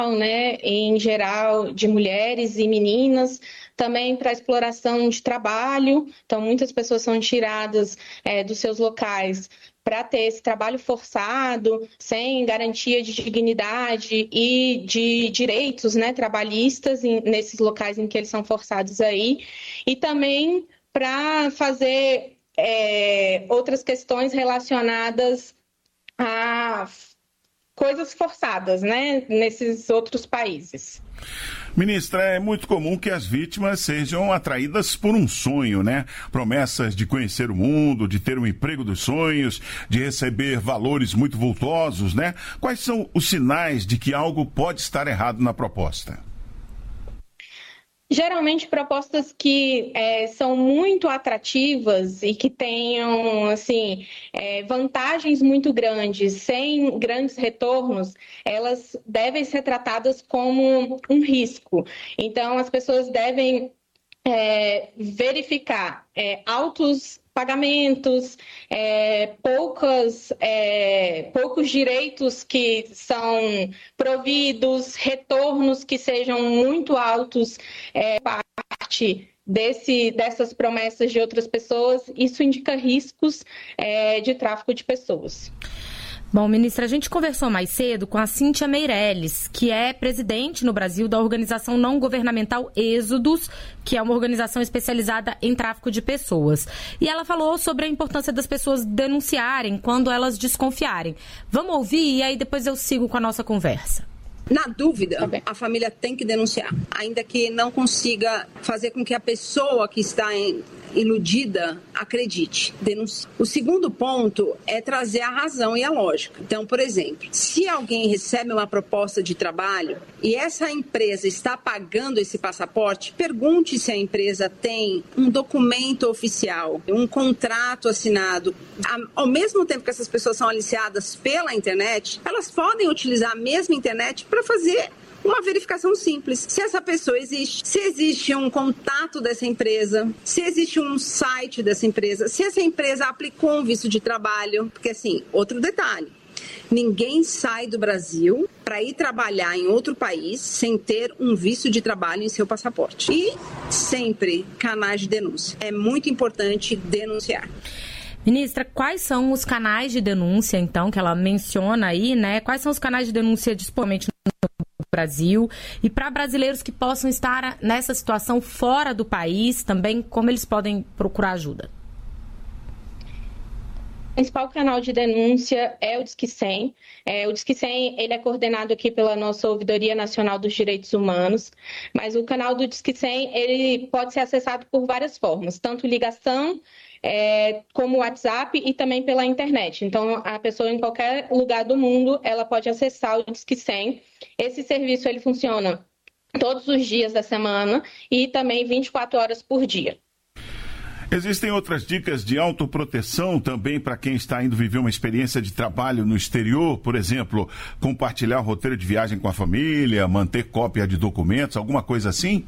né, em geral, de mulheres e meninas, também para exploração de trabalho. Então, muitas pessoas são tiradas dos seus locais para ter esse trabalho forçado, sem garantia de dignidade e de direitos, né, trabalhistas nesses locais em que eles são forçados aí. E também para fazer outras questões relacionadas a coisas forçadas, né, nesses outros países. Ministra, é muito comum que as vítimas sejam atraídas por um sonho, né? Promessas de conhecer o mundo, de ter um emprego dos sonhos, de receber valores muito vultosos, né? Quais são os sinais de que algo pode estar errado na proposta? Geralmente propostas que são muito atrativas e que tenham assim, vantagens muito grandes, sem grandes retornos, elas devem ser tratadas como um risco. Então, as pessoas devem verificar altos pagamentos, poucos direitos que são providos, retornos que sejam muito altos, parte dessas promessas de outras pessoas. Isso indica riscos de tráfico de pessoas. Bom, ministra, a gente conversou mais cedo com a Cíntia Meirelles, que é presidente no Brasil da organização não governamental Êxodos, que é uma organização especializada em tráfico de pessoas. E ela falou sobre a importância das pessoas denunciarem quando elas desconfiarem. Vamos ouvir e aí depois eu sigo com a nossa conversa. Na dúvida, a família tem que denunciar, ainda que não consiga fazer com que a pessoa que está iludida acredite, denuncie. O segundo ponto é trazer a razão e a lógica. Então, por exemplo, se alguém recebe uma proposta de trabalho e essa empresa está pagando esse passaporte, pergunte se a empresa tem um documento oficial, um contrato assinado. Ao mesmo tempo que essas pessoas são aliciadas pela internet, elas podem utilizar a mesma internet para fazer uma verificação simples. Se essa pessoa existe, se existe um contato dessa empresa, se existe um site dessa empresa, se essa empresa aplicou um visto de trabalho. Porque, assim, outro detalhe, ninguém sai do Brasil para ir trabalhar em outro país sem ter um visto de trabalho em seu passaporte. E sempre canais de denúncia. É muito importante denunciar. Ministra, quais são os canais de denúncia, então, que ela menciona aí, né? Quais são os canais de denúncia disponíveis no Brasil? E para brasileiros que possam estar nessa situação fora do país, também, como eles podem procurar ajuda? O principal canal de denúncia é o Disque 100. O Disque 100 ele é coordenado aqui pela nossa Ouvidoria Nacional dos Direitos Humanos, mas o canal do Disque 100 ele pode ser acessado por várias formas, tanto ligação, como WhatsApp e também pela internet. Então, a pessoa em qualquer lugar do mundo, ela pode acessar o Disque 100. Esse serviço ele funciona todos os dias da semana e também 24 horas por dia. Existem outras dicas de autoproteção também para quem está indo viver uma experiência de trabalho no exterior? Por exemplo, compartilhar o roteiro de viagem com a família, manter cópia de documentos, alguma coisa assim?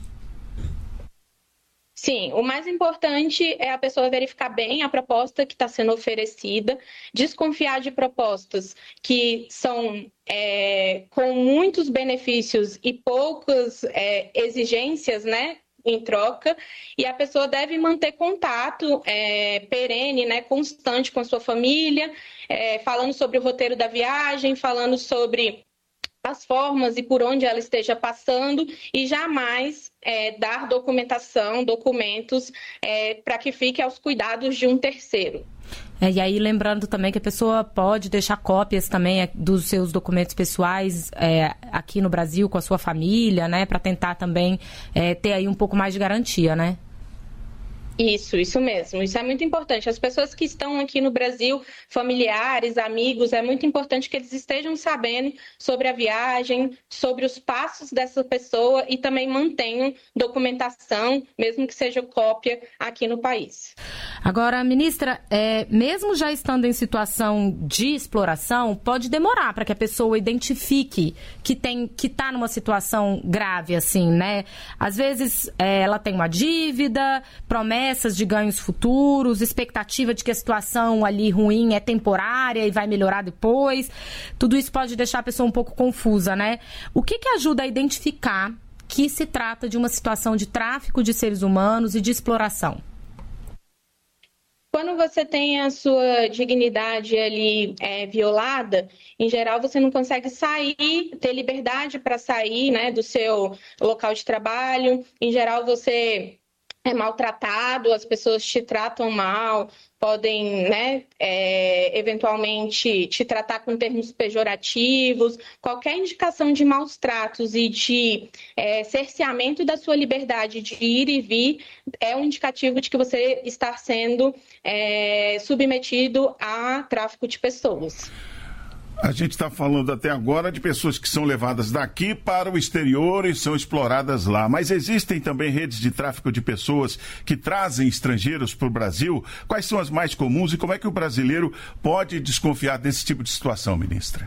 Sim, o mais importante é a pessoa verificar bem a proposta que está sendo oferecida, desconfiar de propostas que são com muitos benefícios e poucas exigências, né, em troca, e a pessoa deve manter contato perene, né, constante com a sua família, falando sobre o roteiro da viagem, falando sobre as formas e por onde ela esteja passando, e jamais dar documentos para que fique aos cuidados de um terceiro. E aí, lembrando também que a pessoa pode deixar cópias também dos seus documentos pessoais aqui no Brasil com a sua família, né? Para tentar também ter aí um pouco mais de garantia, né? Isso mesmo. Isso é muito importante. As pessoas que estão aqui no Brasil, familiares, amigos, é muito importante que eles estejam sabendo sobre a viagem, sobre os passos dessa pessoa e também mantenham documentação, mesmo que seja cópia, aqui no país. Agora, ministra, mesmo já estando em situação de exploração, pode demorar para que a pessoa identifique que está numa situação grave, assim, né? Às vezes ela tem uma dívida, promete promessas de ganhos futuros, expectativa de que a situação ali ruim é temporária e vai melhorar depois. Tudo isso pode deixar a pessoa um pouco confusa, né? O que ajuda a identificar que se trata de uma situação de tráfico de seres humanos e de exploração? Quando você tem a sua dignidade ali violada, em geral você não consegue sair, ter liberdade para sair, né, do seu local de trabalho. Em geral você é maltratado, as pessoas te tratam mal, podem, né, eventualmente te tratar com termos pejorativos. Qualquer indicação de maus tratos e de cerceamento da sua liberdade de ir e vir é um indicativo de que você está sendo submetido a tráfico de pessoas. A gente está falando até agora de pessoas que são levadas daqui para o exterior e são exploradas lá. Mas existem também redes de tráfico de pessoas que trazem estrangeiros para o Brasil? Quais são as mais comuns e como é que o brasileiro pode desconfiar desse tipo de situação, ministra?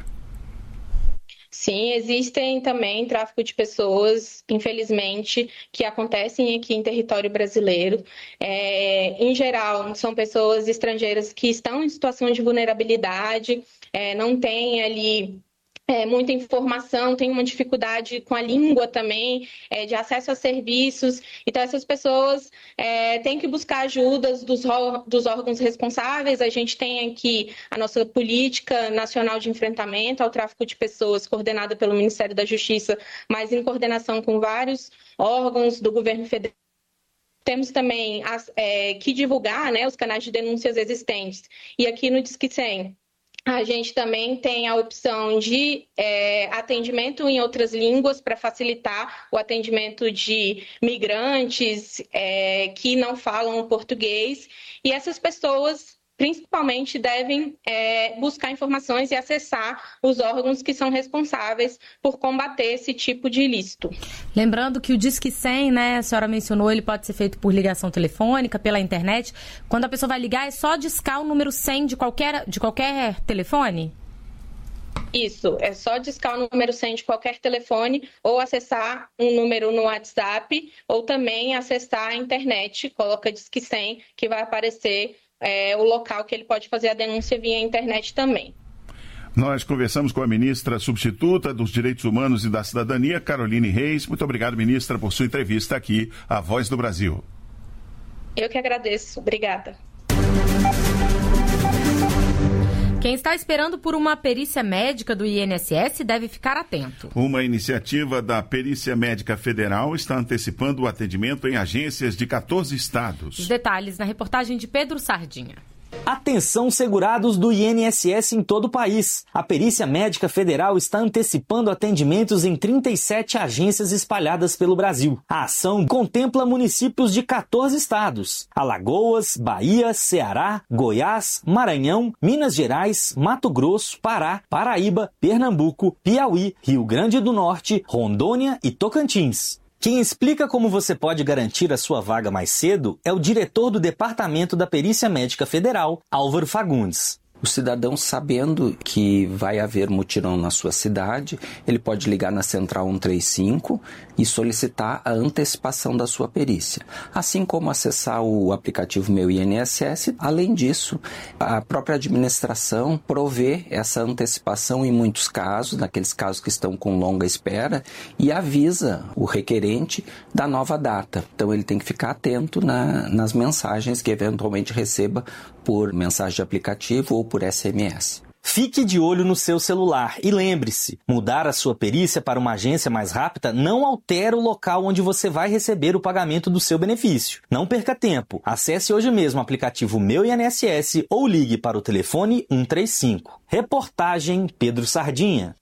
Sim, existem também tráfico de pessoas, infelizmente, que acontecem aqui em território brasileiro. Em geral, são pessoas estrangeiras que estão em situação de vulnerabilidade, não têm ali muita informação, tem uma dificuldade com a língua também, de acesso a serviços. Então, essas pessoas têm que buscar ajudas dos órgãos responsáveis. A gente tem aqui a nossa Política Nacional de Enfrentamento ao Tráfico de Pessoas, coordenada pelo Ministério da Justiça, mas em coordenação com vários órgãos do governo federal. Temos também que divulgar, né, os canais de denúncias existentes. E aqui no Disque 100, a gente também tem a opção de atendimento em outras línguas para facilitar o atendimento de migrantes que não falam português. E essas pessoas, principalmente, devem buscar informações e acessar os órgãos que são responsáveis por combater esse tipo de ilícito. Lembrando que o Disque 100, né, a senhora mencionou, ele pode ser feito por ligação telefônica, pela internet. Quando a pessoa vai ligar, é só discar o número 100 de qualquer telefone? Isso, é só discar o número 100 de qualquer telefone ou acessar um número no WhatsApp ou também acessar a internet, coloca Disque 100, que vai aparecer o local que ele pode fazer a denúncia via internet também. Nós conversamos com a ministra substituta dos Direitos Humanos e da Cidadania, Caroline Reis. Muito obrigado, ministra, por sua entrevista aqui à Voz do Brasil. Eu que agradeço. Obrigada. Quem está esperando por uma perícia médica do INSS deve ficar atento. Uma iniciativa da Perícia Médica Federal está antecipando o atendimento em agências de 14 estados. Os detalhes na reportagem de Pedro Sardinha. Atenção, segurados do INSS em todo o país. A Perícia Médica Federal está antecipando atendimentos em 37 agências espalhadas pelo Brasil. A ação contempla municípios de 14 estados: Alagoas, Bahia, Ceará, Goiás, Maranhão, Minas Gerais, Mato Grosso, Pará, Paraíba, Pernambuco, Piauí, Rio Grande do Norte, Rondônia e Tocantins. Quem explica como você pode garantir a sua vaga mais cedo é o diretor do Departamento da Perícia Médica Federal, Álvaro Fagundes. O cidadão, sabendo que vai haver mutirão na sua cidade, ele pode ligar na Central 135 e solicitar a antecipação da sua perícia. Assim como acessar o aplicativo Meu INSS. Além disso, a própria administração provê essa antecipação em muitos casos, naqueles casos que estão com longa espera, e avisa o requerente da nova data. Então ele tem que ficar atento nas mensagens que eventualmente receba por mensagem de aplicativo ou por SMS. Fique de olho no seu celular e lembre-se, mudar a sua perícia para uma agência mais rápida não altera o local onde você vai receber o pagamento do seu benefício. Não perca tempo. Acesse hoje mesmo o aplicativo Meu INSS ou ligue para o telefone 135. Reportagem Pedro Sardinha.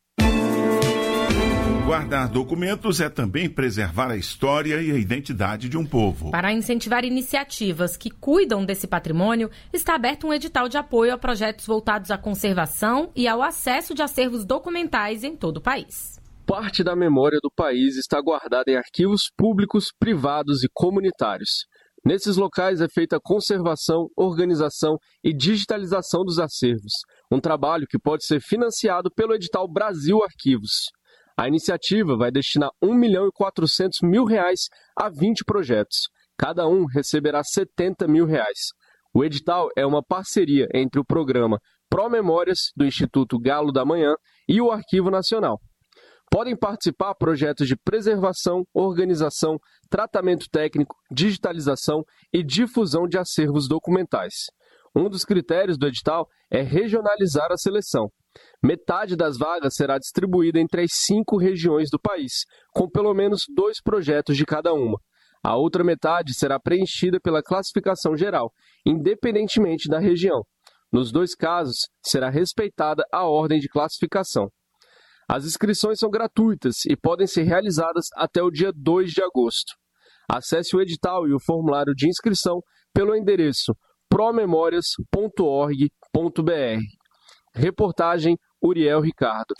Guardar documentos é também preservar a história e a identidade de um povo. Para incentivar iniciativas que cuidam desse patrimônio, está aberto um edital de apoio a projetos voltados à conservação e ao acesso de acervos documentais em todo o país. Parte da memória do país está guardada em arquivos públicos, privados e comunitários. Nesses locais é feita a conservação, organização e digitalização dos acervos, um trabalho que pode ser financiado pelo edital Brasil Arquivos. A iniciativa vai destinar R$ 1.400.000 a 20 projetos, Cada um receberá R$ 70 mil. O edital é uma parceria entre o programa Pró-Memórias do Instituto Galo da Manhã e o Arquivo Nacional. Podem participar projetos de preservação, organização, tratamento técnico, digitalização e difusão de acervos documentais. Um dos critérios do edital é regionalizar a seleção. Metade das vagas será distribuída entre as 5 regiões do país, com pelo menos 2 projetos de cada uma. A outra metade será preenchida pela classificação geral, independentemente da região. Nos 2 casos, será respeitada a ordem de classificação. As inscrições são gratuitas e podem ser realizadas até o dia 2 de agosto. Acesse o edital e o formulário de inscrição pelo endereço promemorias.org.br. Reportagem Uriel Ricardo.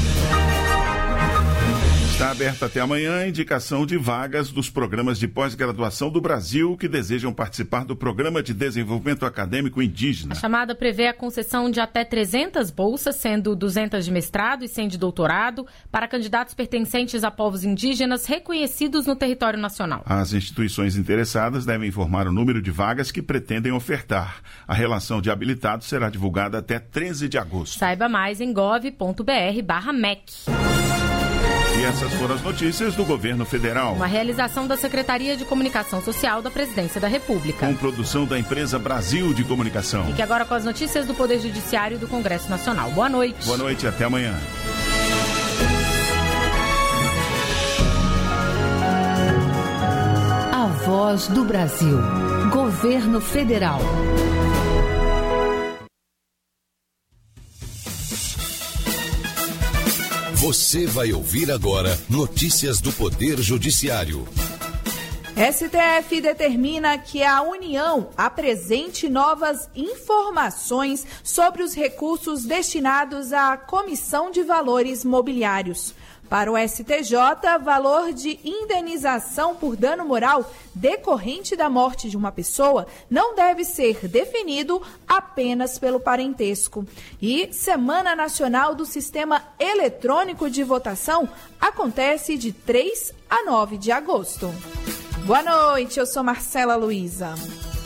Está aberta até amanhã a indicação de vagas dos programas de pós-graduação do Brasil que desejam participar do Programa de Desenvolvimento Acadêmico Indígena. A chamada prevê a concessão de até 300 bolsas, sendo 200 de mestrado e 100 de doutorado, para candidatos pertencentes a povos indígenas reconhecidos no território nacional. As instituições interessadas devem informar o número de vagas que pretendem ofertar. A relação de habilitados será divulgada até 13 de agosto. Saiba mais em gov.br/MEC. E essas foram as notícias do Governo Federal. Uma realização da Secretaria de Comunicação Social da Presidência da República. Com produção da empresa Brasil de Comunicação. Fique agora com as notícias do Poder Judiciário e do Congresso Nacional. Boa noite. Boa noite e até amanhã. A Voz do Brasil. Governo Federal. Você vai ouvir agora notícias do Poder Judiciário. STF determina que a União apresente novas informações sobre os recursos destinados à Comissão de Valores Mobiliários. Para o STJ, valor de indenização por dano moral decorrente da morte de uma pessoa não deve ser definido apenas pelo parentesco. E Semana Nacional do Sistema Eletrônico de Votação acontece de 3 a 9 de agosto. Boa noite, eu sou Marcela Luiza.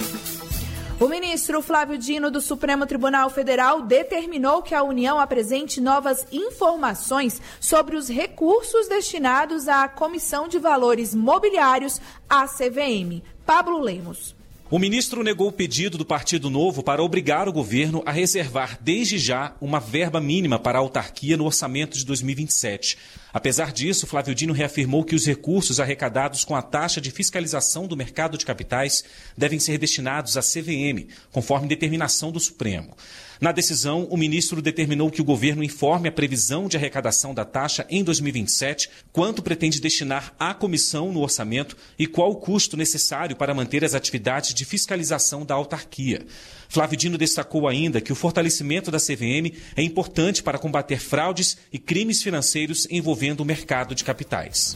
O ministro Flávio Dino, do Supremo Tribunal Federal, determinou que a União apresente novas informações sobre os recursos destinados à Comissão de Valores Mobiliários, a CVM. Pablo Lemos. O ministro negou o pedido do Partido Novo para obrigar o governo a reservar desde já uma verba mínima para a autarquia no orçamento de 2027. Apesar disso, Flávio Dino reafirmou que os recursos arrecadados com a taxa de fiscalização do mercado de capitais devem ser destinados à CVM, conforme determinação do Supremo. Na decisão, o ministro determinou que o governo informe a previsão de arrecadação da taxa em 2027, quanto pretende destinar à comissão no orçamento e qual o custo necessário para manter as atividades de fiscalização da autarquia. Flávio Dino destacou ainda que o fortalecimento da CVM é importante para combater fraudes e crimes financeiros envolvendo o mercado de capitais.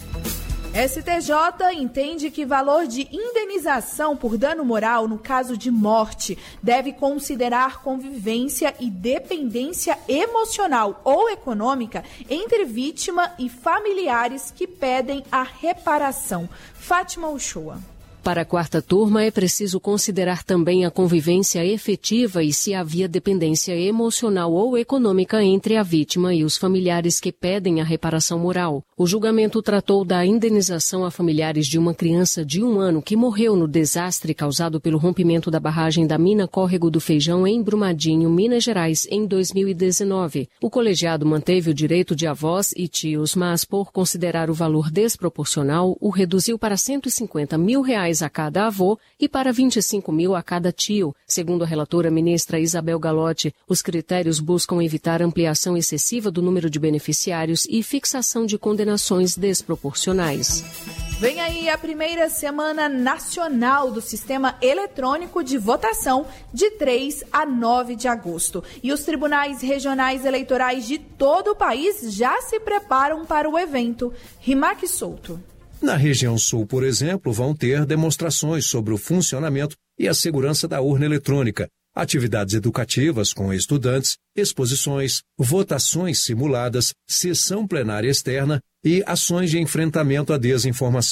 STJ entende que valor de indenização por dano moral no caso de morte deve considerar convivência e dependência emocional ou econômica entre vítima e familiares que pedem a reparação. Fátima Uchoa. Para a quarta turma, é preciso considerar também a convivência efetiva e se havia dependência emocional ou econômica entre a vítima e os familiares que pedem a reparação moral. O julgamento tratou da indenização a familiares de uma criança de 1 ano que morreu no desastre causado pelo rompimento da barragem da mina Córrego do Feijão em Brumadinho, Minas Gerais, em 2019. O colegiado manteve o direito de avós e tios, mas por considerar o valor desproporcional, o reduziu para R$150 mil a cada avô e para 25 mil a cada tio. Segundo a relatora ministra Isabel Galotti, os critérios buscam evitar ampliação excessiva do número de beneficiários e fixação de condenações desproporcionais. Vem aí a primeira Semana Nacional do Sistema Eletrônico de Votação, de 3 a 9 de agosto. E os tribunais regionais eleitorais de todo o país já se preparam para o evento. Rimac Souto. Na região sul, por exemplo, vão ter demonstrações sobre o funcionamento e a segurança da urna eletrônica, atividades educativas com estudantes, exposições, votações simuladas, sessão plenária externa e ações de enfrentamento à desinformação.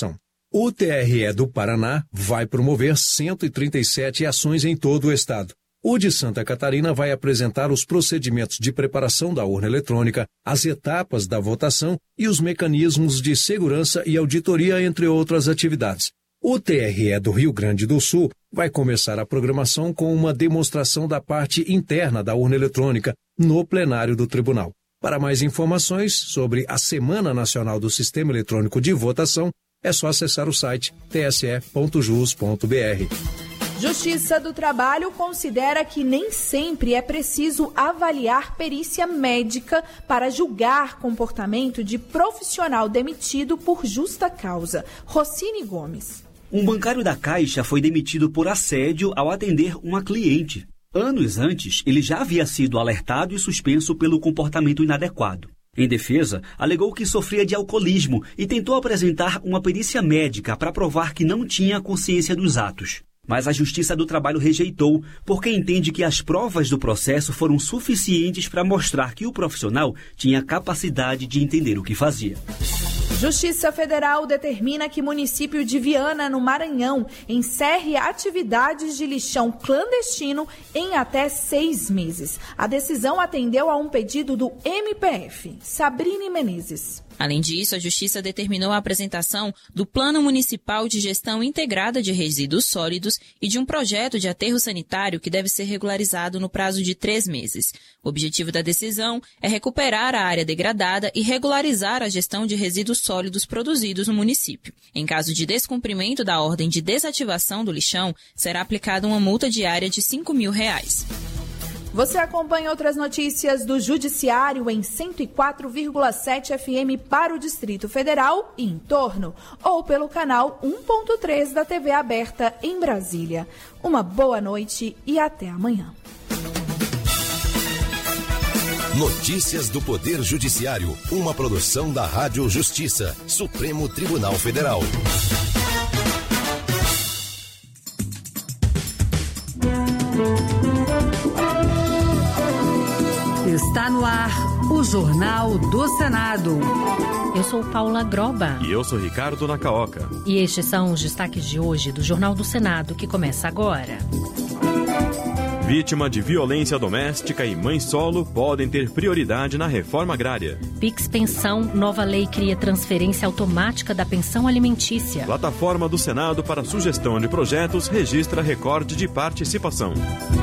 O TRE do Paraná vai promover 137 ações em todo o estado. O de Santa Catarina vai apresentar os procedimentos de preparação da urna eletrônica, as etapas da votação e os mecanismos de segurança e auditoria, entre outras atividades. O TRE do Rio Grande do Sul vai começar a programação com uma demonstração da parte interna da urna eletrônica no plenário do tribunal. Para mais informações sobre a Semana Nacional do Sistema Eletrônico de Votação, é só acessar o site tse.jus.br. Justiça do Trabalho considera que nem sempre é preciso avaliar perícia médica para julgar comportamento de profissional demitido por justa causa. Rocine Gomes. Um bancário da Caixa foi demitido por assédio ao atender uma cliente. Anos antes, ele já havia sido alertado e suspenso pelo comportamento inadequado. Em defesa, alegou que sofria de alcoolismo e tentou apresentar uma perícia médica para provar que não tinha consciência dos atos. Mas a Justiça do Trabalho rejeitou, porque entende que as provas do processo foram suficientes para mostrar que o profissional tinha capacidade de entender o que fazia. Justiça Federal determina que o município de Viana, no Maranhão, encerre atividades de lixão clandestino em até 6 meses. A decisão atendeu a um pedido do MPF. Sabrine Menezes. Além disso, a Justiça determinou a apresentação do Plano Municipal de Gestão Integrada de Resíduos Sólidos e de um projeto de aterro sanitário que deve ser regularizado no prazo de 3 meses. O objetivo da decisão é recuperar a área degradada e regularizar a gestão de resíduos sólidos produzidos no município. Em caso de descumprimento da ordem de desativação do lixão, será aplicada uma multa diária de R$ 5.000. Você acompanha outras notícias do Judiciário em 104,7 FM para o Distrito Federal e em torno, ou pelo canal 1.3 da TV aberta em Brasília. Uma boa noite e até amanhã. Notícias do Poder Judiciário, uma produção da Rádio Justiça, Supremo Tribunal Federal. Está no ar o Jornal do Senado. Eu sou Paula Groba. E eu sou Ricardo Nacaoca. E estes são os destaques de hoje do Jornal do Senado, que começa agora. Vítima de violência doméstica e mãe solo podem ter prioridade na reforma agrária. Pix Pensão, nova lei cria transferência automática da pensão alimentícia. Plataforma do Senado para sugestão de projetos registra recorde de participação.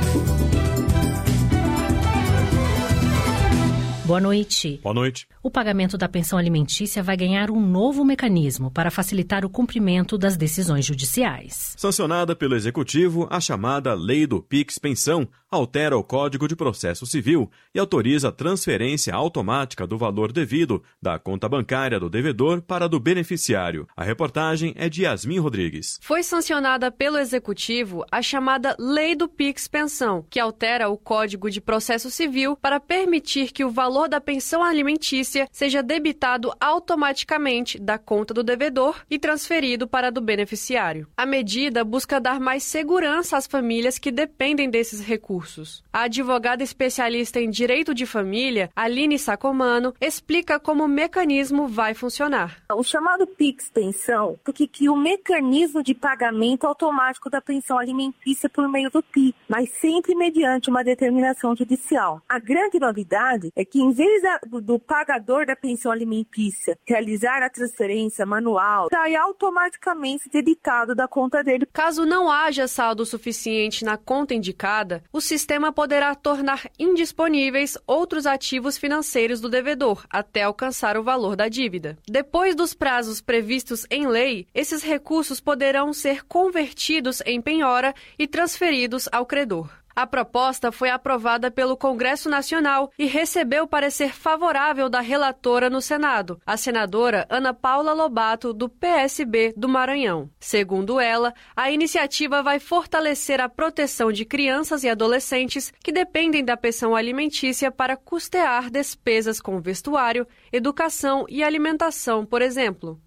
Boa noite. Boa noite. O pagamento da pensão alimentícia vai ganhar um novo mecanismo para facilitar o cumprimento das decisões judiciais. Sancionada pelo Executivo, a chamada Lei do Pix Pensão altera o Código de Processo Civil e autoriza a transferência automática do valor devido da conta bancária do devedor para a do beneficiário. A reportagem é de Yasmin Rodrigues. Foi sancionada pelo Executivo a chamada Lei do Pix Pensão, que altera o Código de Processo Civil para permitir que o valor da pensão alimentícia seja debitado automaticamente da conta do devedor e transferido para a do beneficiário. A medida busca dar mais segurança às famílias que dependem desses recursos. A advogada especialista em direito de família, Aline Sacomano, explica como o mecanismo vai funcionar. O chamado Pix Pensão, porque cria o mecanismo de pagamento automático da pensão alimentícia por meio do PIX, mas sempre mediante uma determinação judicial. A grande novidade é que, em vez do pagador da pensão alimentícia realizar a transferência manual, sai automaticamente debitado da conta dele. Caso não haja saldo suficiente na conta indicada, o sistema poderá tornar indisponíveis outros ativos financeiros do devedor até alcançar o valor da dívida. Depois dos prazos previstos em lei, esses recursos poderão ser convertidos em penhora e transferidos ao credor. A proposta foi aprovada pelo Congresso Nacional e recebeu parecer favorável da relatora no Senado, a senadora Ana Paula Lobato, do PSB do Maranhão. Segundo ela, a iniciativa vai fortalecer a proteção de crianças e adolescentes que dependem da pensão alimentícia para custear despesas com vestuário, educação e alimentação, por exemplo.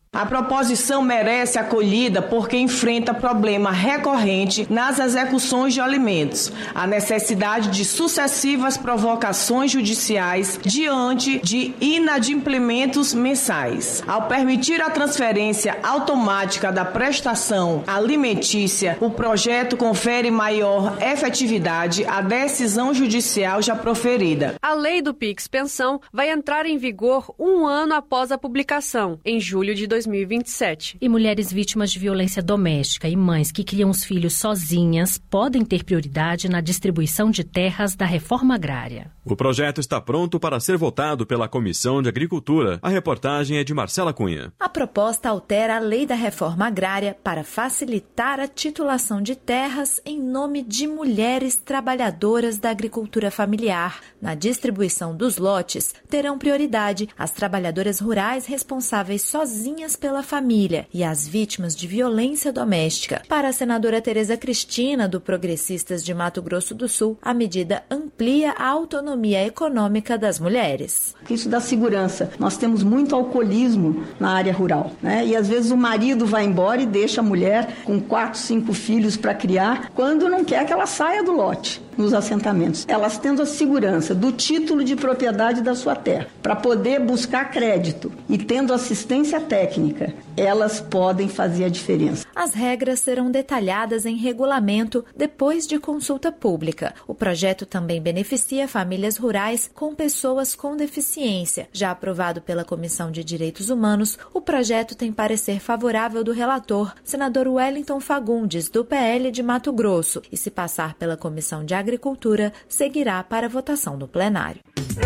A proposição merece acolhida porque enfrenta problema recorrente nas execuções de alimentos, a necessidade de sucessivas provocações judiciais diante de inadimplementos mensais. Ao permitir a transferência automática da prestação alimentícia, o projeto confere maior efetividade à decisão judicial já proferida. A lei do Pix Pensão vai entrar em vigor 1 ano após a publicação, em julho de 2027. E mulheres vítimas de violência doméstica e mães que criam os filhos sozinhas podem ter prioridade na distribuição de terras da reforma agrária. O projeto está pronto para ser votado pela Comissão de Agricultura. A reportagem é de Marcela Cunha. A proposta altera a lei da reforma agrária para facilitar a titulação de terras em nome de mulheres trabalhadoras da agricultura familiar. Na distribuição dos lotes, terão prioridade as trabalhadoras rurais responsáveis sozinhas pela família e as vítimas de violência doméstica. Para a senadora Tereza Cristina, do Progressistas de Mato Grosso do Sul, a medida amplia a autonomia econômica das mulheres. Isso dá segurança. Nós temos muito alcoolismo na área rural, né? E às vezes o marido vai embora e deixa a mulher com 4, 5 filhos para criar, quando não quer que ela saia do lote nos assentamentos. Elas tendo a segurança do título de propriedade da sua terra, para poder buscar crédito e tendo assistência técnica, elas podem fazer a diferença. As regras serão detalhadas em regulamento depois de consulta pública. O projeto também beneficia famílias rurais com pessoas com deficiência. Já aprovado pela Comissão de Direitos Humanos, o projeto tem parecer favorável do relator, senador Wellington Fagundes, do PL de Mato Grosso, e se passar pela Comissão de Agricultura, seguirá para votação no plenário.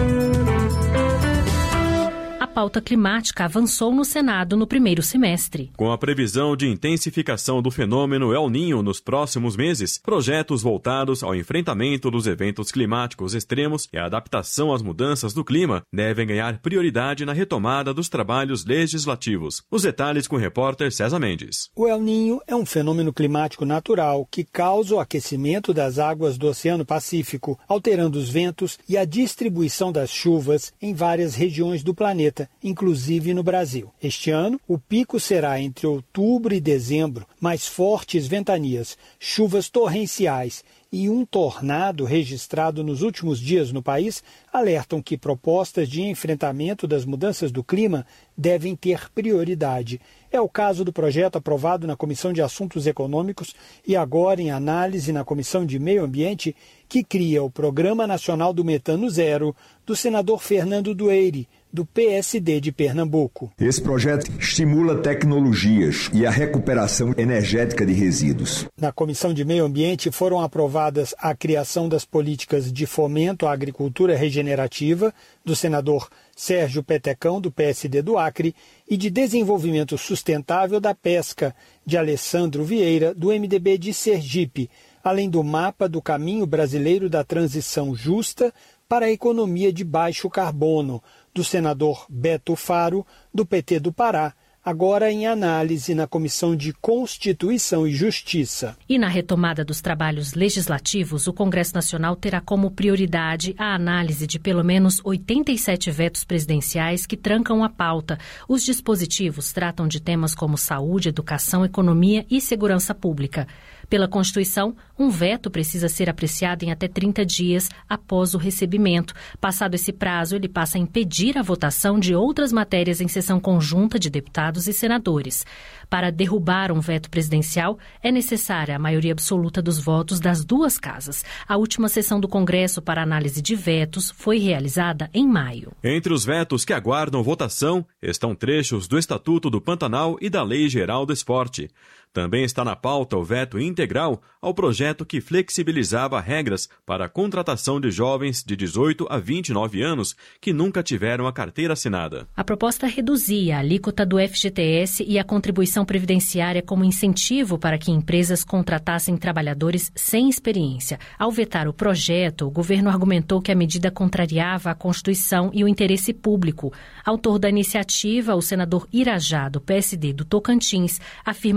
A pauta climática avançou no Senado no primeiro semestre. Com a previsão de intensificação do fenômeno El Niño nos próximos meses, projetos voltados ao enfrentamento dos eventos climáticos extremos e a adaptação às mudanças do clima devem ganhar prioridade na retomada dos trabalhos legislativos. Os detalhes com o repórter César Mendes. O El Niño é um fenômeno climático natural que causa o aquecimento das águas do Oceano Pacífico, alterando os ventos e a distribuição das chuvas em várias regiões do planeta, inclusive no Brasil. Este ano, o pico será entre outubro e dezembro, mais fortes ventanias, chuvas torrenciais e um tornado registrado nos últimos dias no país alertam que propostas de enfrentamento das mudanças do clima devem ter prioridade. É o caso do projeto aprovado na Comissão de Assuntos Econômicos e agora em análise na Comissão de Meio Ambiente, que cria o Programa Nacional do Metano Zero, do senador Fernando Dueire, do PSD de Pernambuco. Esse projeto estimula tecnologias e a recuperação energética de resíduos. Na Comissão de Meio Ambiente foram aprovadas a criação das políticas de fomento à agricultura regenerativa, do senador Sérgio Petecão, do PSD do Acre, e de desenvolvimento sustentável da pesca, de Alessandro Vieira, do MDB de Sergipe, além do mapa do caminho brasileiro da transição justa para a economia de baixo carbono, do senador Beto Faro, do PT do Pará, agora em análise na Comissão de Constituição e Justiça. E na retomada dos trabalhos legislativos, o Congresso Nacional terá como prioridade a análise de pelo menos 87 vetos presidenciais que trancam a pauta. Os dispositivos tratam de temas como saúde, educação, economia e segurança pública. Pela Constituição, um veto precisa ser apreciado em até 30 dias após o recebimento. Passado esse prazo, ele passa a impedir a votação de outras matérias em sessão conjunta de deputados e senadores. Para derrubar um veto presidencial, é necessária a maioria absoluta dos votos das duas casas. A última sessão do Congresso para análise de vetos foi realizada em maio. Entre os vetos que aguardam votação estão trechos do Estatuto do Pantanal e da Lei Geral do Esporte. Também está na pauta o veto integral ao projeto que flexibilizava regras para a contratação de jovens de 18 a 29 anos que nunca tiveram a carteira assinada. A proposta reduzia a alíquota do FGTS e a contribuição previdenciária como incentivo para que empresas contratassem trabalhadores sem experiência. Ao vetar o projeto, o governo argumentou que a medida contrariava a Constituição e o interesse público. Autor da iniciativa, o senador Irajá, do PSD do Tocantins, afirma que a proposta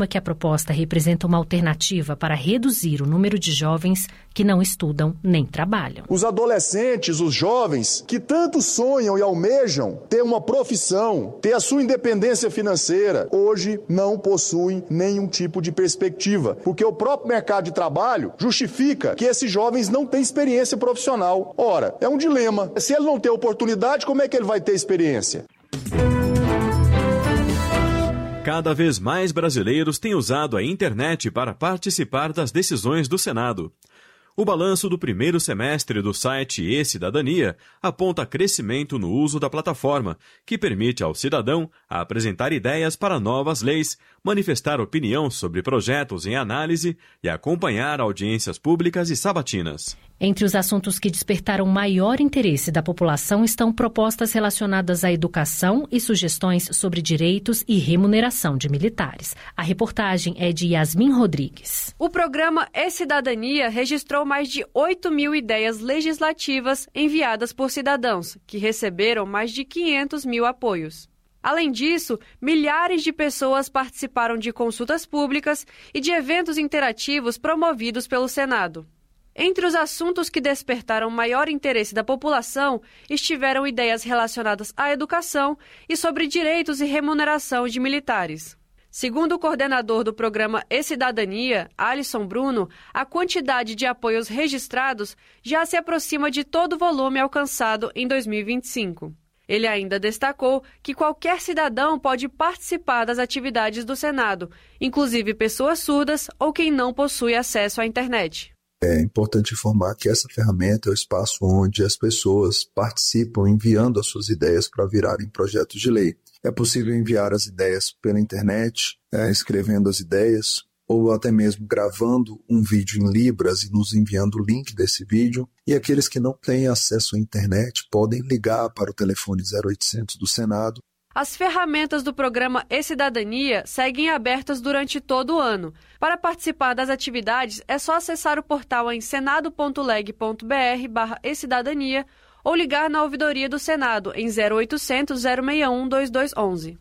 proposta representa uma alternativa para reduzir o número de jovens que não estudam nem trabalham. Os adolescentes, os jovens que tanto sonham e almejam ter uma profissão, ter a sua independência financeira, hoje não possuem nenhum tipo de perspectiva, porque o próprio mercado de trabalho justifica que esses jovens não têm experiência profissional. Ora, é um dilema. Se ele não tem oportunidade, como é que ele vai ter experiência? Cada vez mais brasileiros têm usado a internet para participar das decisões do Senado. O balanço do primeiro semestre do site e-Cidadania aponta crescimento no uso da plataforma, que permite ao cidadão apresentar ideias para novas leis, manifestar opinião sobre projetos em análise e acompanhar audiências públicas e sabatinas. Entre os assuntos que despertaram maior interesse da população estão propostas relacionadas à educação e sugestões sobre direitos e remuneração de militares. A reportagem é de Yasmin Rodrigues. O programa e-Cidadania registrou mais de 8 mil ideias legislativas enviadas por cidadãos, que receberam mais de 500 mil apoios. Além disso, milhares de pessoas participaram de consultas públicas e de eventos interativos promovidos pelo Senado. Entre os assuntos que despertaram maior interesse da população estiveram ideias relacionadas à educação e sobre direitos e remuneração de militares. Segundo o coordenador do programa e-Cidadania, Alisson Bruno, a quantidade de apoios registrados já se aproxima de todo o volume alcançado em 2025. Ele ainda destacou que qualquer cidadão pode participar das atividades do Senado, inclusive pessoas surdas ou quem não possui acesso à internet. É importante informar que essa ferramenta é o espaço onde as pessoas participam enviando as suas ideias para virarem projetos de lei. É possível enviar as ideias pela internet, escrevendo as ideias, ou até mesmo gravando um vídeo em Libras e nos enviando o link desse vídeo. E aqueles que não têm acesso à internet podem ligar para o telefone 0800 do Senado. As ferramentas do programa e-Cidadania seguem abertas durante todo o ano. Para participar das atividades, é só acessar o portal em senado.leg.br/e-Cidadania ou ligar na ouvidoria do Senado em 0800 061 2211.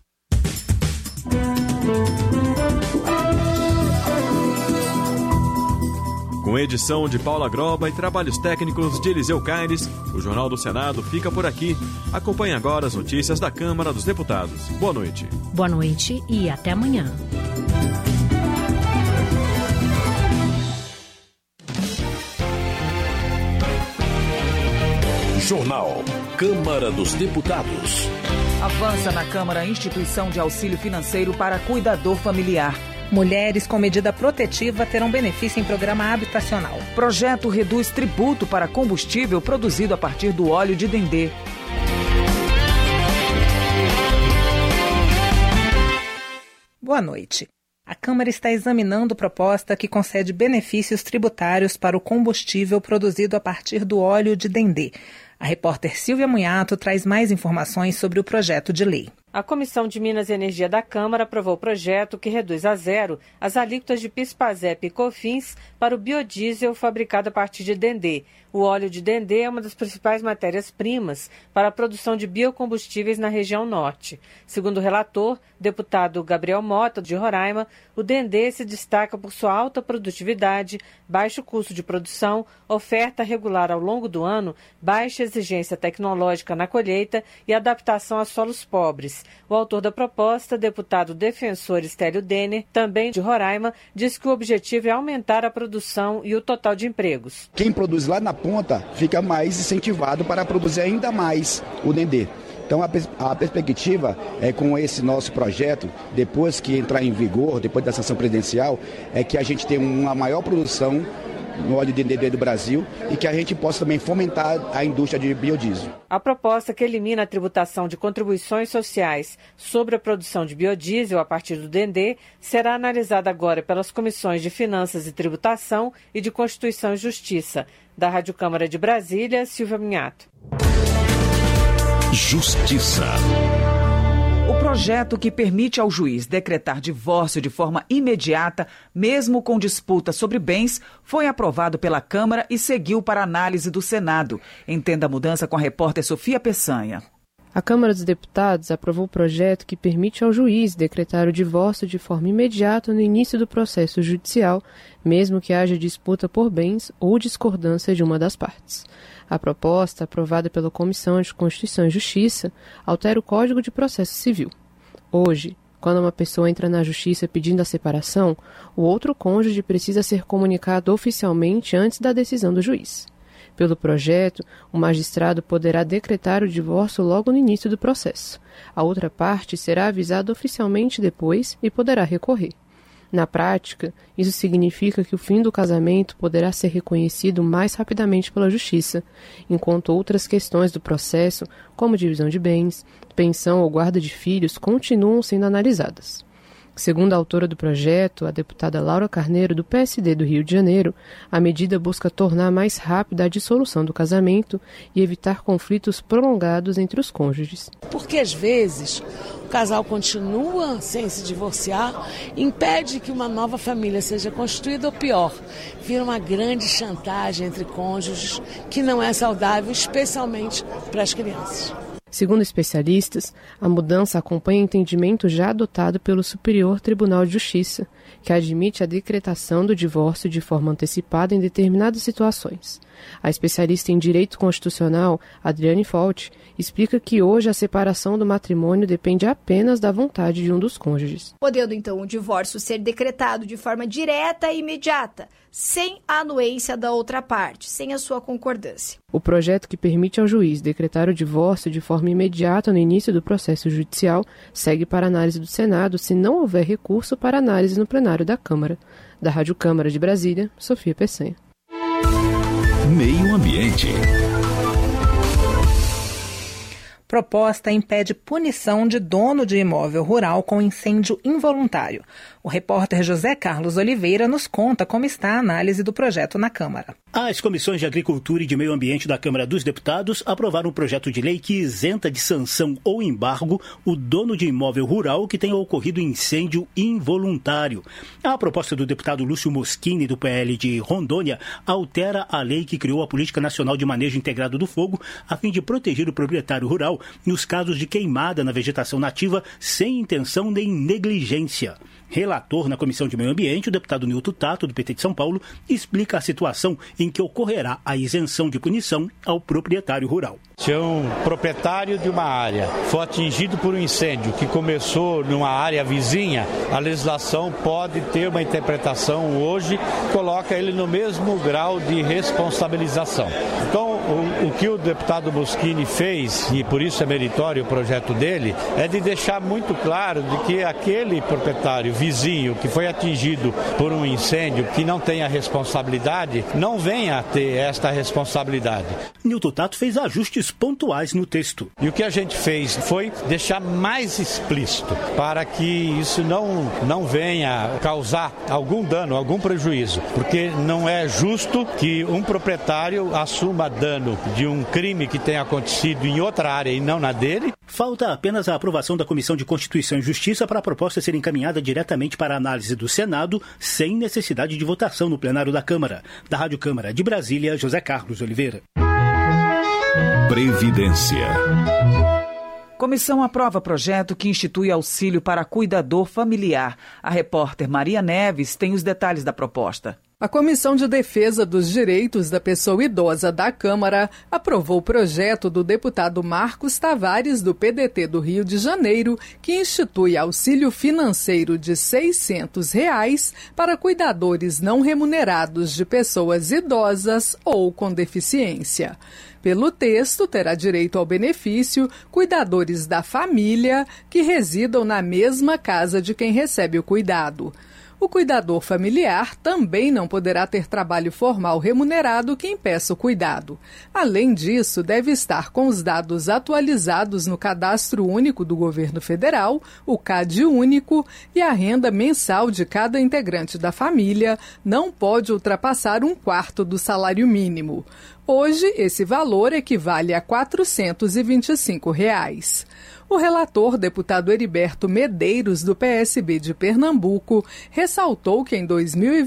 Com edição de Paula Groba e trabalhos técnicos de Eliseu Caires, o Jornal do Senado fica por aqui. Acompanhe agora as notícias da Câmara dos Deputados. Boa noite. Boa noite e até amanhã. Jornal Câmara dos Deputados. Avança na Câmara a instituição de auxílio financeiro para cuidador familiar. Mulheres com medida protetiva terão benefício em programa habitacional. Projeto reduz tributo para combustível produzido a partir do óleo de dendê. Boa noite. A Câmara está examinando proposta que concede benefícios tributários para o combustível produzido a partir do óleo de dendê. A repórter Silvia Munhato traz mais informações sobre o projeto de lei. A Comissão de Minas e Energia da Câmara aprovou o projeto que reduz a zero as alíquotas de PIS/PASEP e COFINS para o biodiesel fabricado a partir de dendê. O óleo de dendê é uma das principais matérias-primas para a produção de biocombustíveis na região norte. Segundo o relator, deputado Gabriel Mota, de Roraima, o dendê se destaca por sua alta produtividade, baixo custo de produção, oferta regular ao longo do ano, baixa exigência tecnológica na colheita e adaptação a solos pobres. O autor da proposta, deputado defensor Estélio Denner, também de Roraima, diz que o objetivo é aumentar a produção e o total de empregos. Quem produz lá na ponta fica mais incentivado para produzir ainda mais o dendê. Então a perspectiva é com esse nosso projeto, depois que entrar em vigor, depois da sanção presidencial, é que a gente tenha uma maior produção no óleo de dendê do Brasil e que a gente possa também fomentar a indústria de biodiesel. A proposta que elimina a tributação de contribuições sociais sobre a produção de biodiesel a partir do dendê será analisada agora pelas comissões de Finanças e Tributação e de Constituição e Justiça. Da Rádio Câmara de Brasília, Silvia Minhato. Justiça. O projeto que permite ao juiz decretar divórcio de forma imediata, mesmo com disputa sobre bens, foi aprovado pela Câmara e seguiu para análise do Senado. Entenda a mudança com a repórter Sofia Peçanha. A Câmara dos Deputados aprovou o projeto que permite ao juiz decretar o divórcio de forma imediata no início do processo judicial, mesmo que haja disputa por bens ou discordância de uma das partes. A proposta, aprovada pela Comissão de Constituição e Justiça, altera o Código de Processo Civil. Hoje, quando uma pessoa entra na Justiça pedindo a separação, o outro cônjuge precisa ser comunicado oficialmente antes da decisão do juiz. Pelo projeto, o magistrado poderá decretar o divórcio logo no início do processo. A outra parte será avisada oficialmente depois e poderá recorrer. Na prática, isso significa que o fim do casamento poderá ser reconhecido mais rapidamente pela Justiça, enquanto outras questões do processo, como divisão de bens, pensão ou guarda de filhos, continuam sendo analisadas. Segundo a autora do projeto, a deputada Laura Carneiro, do PSD do Rio de Janeiro, a medida busca tornar mais rápida a dissolução do casamento e evitar conflitos prolongados entre os cônjuges. Porque, às vezes, o casal continua sem se divorciar, impede que uma nova família seja constituída, ou pior, vira uma grande chantagem entre cônjuges que não é saudável, especialmente para as crianças. Segundo especialistas, a mudança acompanha entendimento já adotado pelo Superior Tribunal de Justiça, que admite a decretação do divórcio de forma antecipada em determinadas situações. A especialista em direito constitucional, Adriane Folt, explica que hoje a separação do matrimônio depende apenas da vontade de um dos cônjuges. Podendo, então, o divórcio ser decretado de forma direta e imediata, sem a anuência da outra parte, sem a sua concordância. O projeto que permite ao juiz decretar o divórcio de forma imediata no início do processo judicial segue para análise do Senado se não houver recurso para análise no plenário da Câmara. Da Rádio Câmara de Brasília, Sofia Peçanha. Meio Ambiente. Proposta impede punição de dono de imóvel rural com incêndio involuntário. O repórter José Carlos Oliveira nos conta como está a análise do projeto na Câmara. As comissões de Agricultura e de Meio Ambiente da Câmara dos Deputados aprovaram um projeto de lei que isenta de sanção ou embargo o dono de imóvel rural que tenha ocorrido incêndio involuntário. A proposta do deputado Lúcio Moschini, do PL de Rondônia, altera a lei que criou a Política Nacional de Manejo Integrado do Fogo a fim de proteger o proprietário rural nos casos de queimada na vegetação nativa sem intenção nem negligência. Relator na Comissão de Meio Ambiente, o deputado Nilton Tato, do PT de São Paulo, explica a situação em que ocorrerá a isenção de punição ao proprietário rural. Se um proprietário de uma área for atingido por um incêndio que começou numa área vizinha, a legislação pode ter uma interpretação hoje, coloca ele no mesmo grau de responsabilização. Então, o que o deputado Moschini fez, e por isso é meritório o projeto dele, é de deixar muito claro de que aquele proprietário vizinho que foi atingido por um incêndio, que não tem a responsabilidade, não venha a ter esta responsabilidade. Nilton Tato fez ajustes pontuais no texto. E o que a gente fez foi deixar mais explícito para que isso não venha causar algum dano, algum prejuízo, porque não é justo que um proprietário assuma dano de um crime que tenha acontecido em outra área e não na dele. Falta apenas a aprovação da Comissão de Constituição e Justiça para a proposta ser encaminhada diretamente para a análise do Senado, sem necessidade de votação no plenário da Câmara. Da Rádio Câmara de Brasília, José Carlos Oliveira. Previdência. Comissão aprova projeto que institui auxílio para cuidador familiar. A repórter Maria Neves tem os detalhes da proposta. A Comissão de Defesa dos Direitos da Pessoa Idosa da Câmara aprovou o projeto do deputado Marcos Tavares, do PDT do Rio de Janeiro, que institui auxílio financeiro de R$ 600 para cuidadores não remunerados de pessoas idosas ou com deficiência. Pelo texto, terá direito ao benefício cuidadores da família que residam na mesma casa de quem recebe o cuidado. O cuidador familiar também não poderá ter trabalho formal remunerado que impeça o cuidado. Além disso, deve estar com os dados atualizados no Cadastro Único do Governo Federal, o CadÚnico, e a renda mensal de cada integrante da família não pode ultrapassar 1/4 do salário mínimo. Hoje, esse valor equivale a R$ 425. O relator, deputado Heriberto Medeiros, do PSB de Pernambuco, ressaltou que em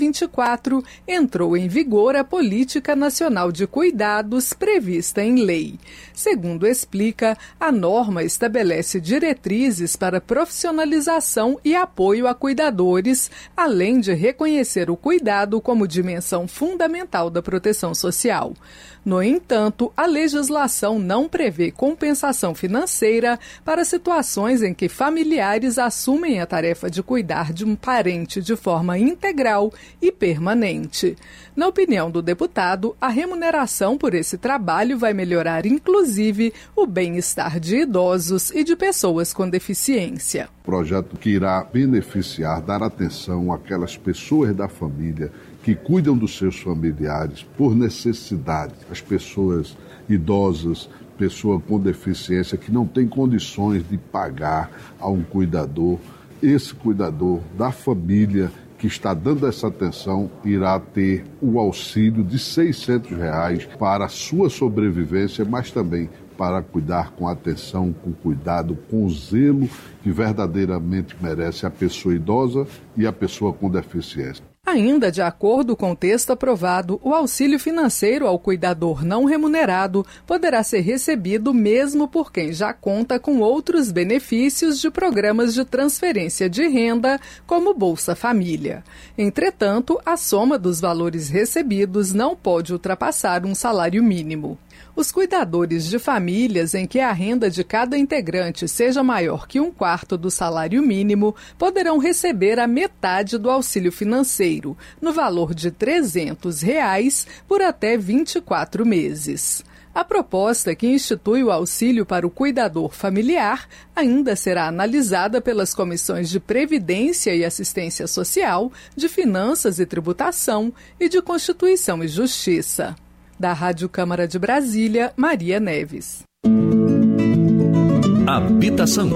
2024 entrou em vigor a Política Nacional de Cuidados prevista em lei. Segundo explica, a norma estabelece diretrizes para profissionalização e apoio a cuidadores, além de reconhecer o cuidado como dimensão fundamental da proteção social. No entanto, a legislação não prevê compensação financeira para situações em que familiares assumem a tarefa de cuidar de um parente de forma integral e permanente. Na opinião do deputado, a remuneração por esse trabalho vai melhorar, inclusive, o bem-estar de idosos e de pessoas com deficiência. Projeto que irá beneficiar, dar atenção àquelas pessoas da família que cuidam dos seus familiares por necessidade, as pessoas idosas, pessoa com deficiência que não tem condições de pagar a um cuidador. Esse cuidador da família que está dando essa atenção irá ter o auxílio de R$ 600 para a sua sobrevivência, mas também para cuidar com atenção, com cuidado, com zelo que verdadeiramente merece a pessoa idosa e a pessoa com deficiência. Ainda de acordo com o texto aprovado, o auxílio financeiro ao cuidador não remunerado poderá ser recebido mesmo por quem já conta com outros benefícios de programas de transferência de renda, como Bolsa Família. Entretanto, a soma dos valores recebidos não pode ultrapassar um salário mínimo. Os cuidadores de famílias em que a renda de cada integrante seja maior que 1/4 do salário mínimo poderão receber a metade do auxílio financeiro, no valor de R$ 300 por até 24 meses. A proposta que institui o auxílio para o cuidador familiar ainda será analisada pelas comissões de Previdência e Assistência Social, de Finanças e Tributação e de Constituição e Justiça. Da Rádio Câmara de Brasília, Maria Neves. Habitação.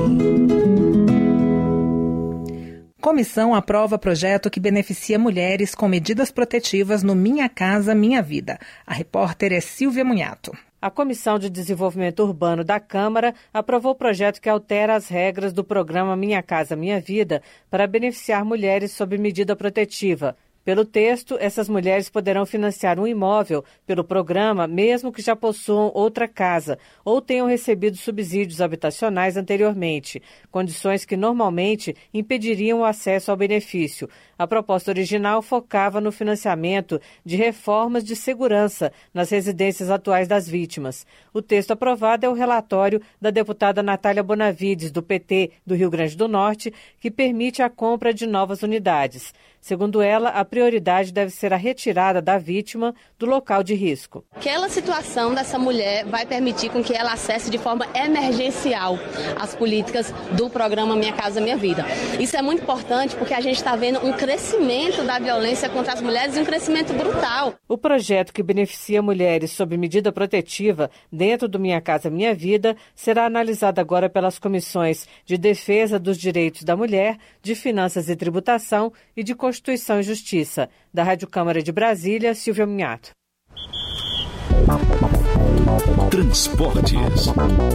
Comissão aprova projeto que beneficia mulheres com medidas protetivas no Minha Casa Minha Vida. A repórter é Silvia Munhato. A Comissão de Desenvolvimento Urbano da Câmara aprovou o projeto que altera as regras do programa Minha Casa Minha Vida para beneficiar mulheres sob medida protetiva. Pelo texto, essas mulheres poderão financiar um imóvel pelo programa, mesmo que já possuam outra casa ou tenham recebido subsídios habitacionais anteriormente, condições que normalmente impediriam o acesso ao benefício. A proposta original focava no financiamento de reformas de segurança nas residências atuais das vítimas. O texto aprovado é o relatório da deputada Natália Bonavides, do PT do Rio Grande do Norte, que permite a compra de novas unidades. Segundo ela, a prioridade deve ser a retirada da vítima do local de risco. Aquela situação dessa mulher vai permitir com que ela acesse de forma emergencial as políticas do programa Minha Casa Minha Vida. Isso é muito importante porque a gente está vendo um crescimento da violência contra as mulheres e um crescimento brutal. O projeto que beneficia mulheres sob medida protetiva dentro do Minha Casa Minha Vida será analisado agora pelas comissões de Defesa dos Direitos da Mulher, de Finanças e Tributação e de Constituição e Justiça. Da Rádio Câmara de Brasília, Silvia Munhato. Transportes.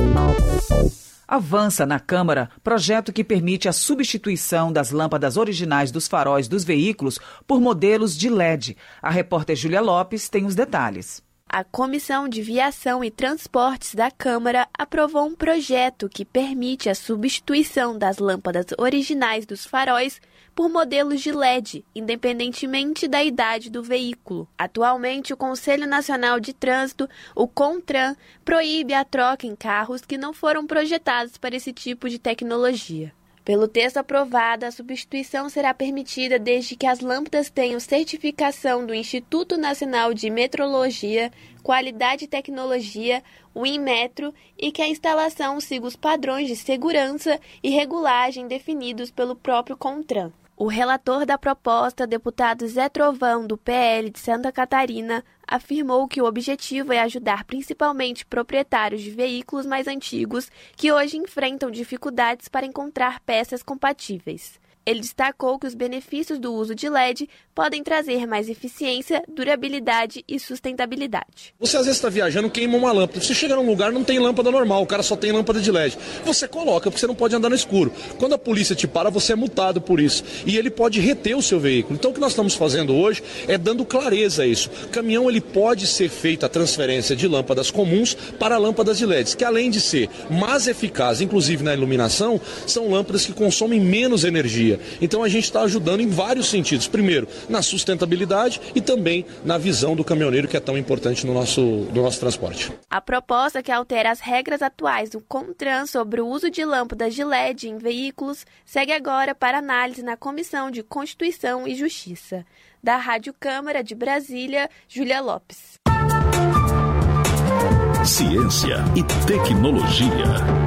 Avança na Câmara projeto que permite a substituição das lâmpadas originais dos faróis dos veículos por modelos de LED. A repórter Júlia Lopes tem os detalhes. A Comissão de Viação e Transportes da Câmara aprovou um projeto que permite a substituição das lâmpadas originais dos faróis por modelos de LED, independentemente da idade do veículo. Atualmente, o Conselho Nacional de Trânsito, o CONTRAN, proíbe a troca em carros que não foram projetados para esse tipo de tecnologia. Pelo texto aprovado, a substituição será permitida desde que as lâmpadas tenham certificação do Instituto Nacional de Metrologia, Qualidade e Tecnologia, o Inmetro, e que a instalação siga os padrões de segurança e regulagem definidos pelo próprio CONTRAN. O relator da proposta, deputado Zé Trovão, do PL de Santa Catarina, afirmou que o objetivo é ajudar principalmente proprietários de veículos mais antigos que hoje enfrentam dificuldades para encontrar peças compatíveis. Ele destacou que os benefícios do uso de LED podem trazer mais eficiência, durabilidade e sustentabilidade. Você às vezes está viajando, queima uma lâmpada. Você chega num lugar, não tem lâmpada normal, o cara só tem lâmpada de LED. Você coloca, porque você não pode andar no escuro. Quando a polícia te para, você é multado por isso. E ele pode reter o seu veículo. Então o que nós estamos fazendo hoje é dando clareza a isso. O caminhão ele pode ser feita a transferência de lâmpadas comuns para lâmpadas de LEDs, que além de ser mais eficaz, inclusive na iluminação, são lâmpadas que consomem menos energia. Então a gente está ajudando em vários sentidos. Primeiro, na sustentabilidade e também na visão do caminhoneiro, que é tão importante no nosso transporte. A proposta que altera as regras atuais do CONTRAN sobre o uso de lâmpadas de LED em veículos segue agora para análise na Comissão de Constituição e Justiça. Da Rádio Câmara de Brasília, Júlia Lopes. Ciência e tecnologia.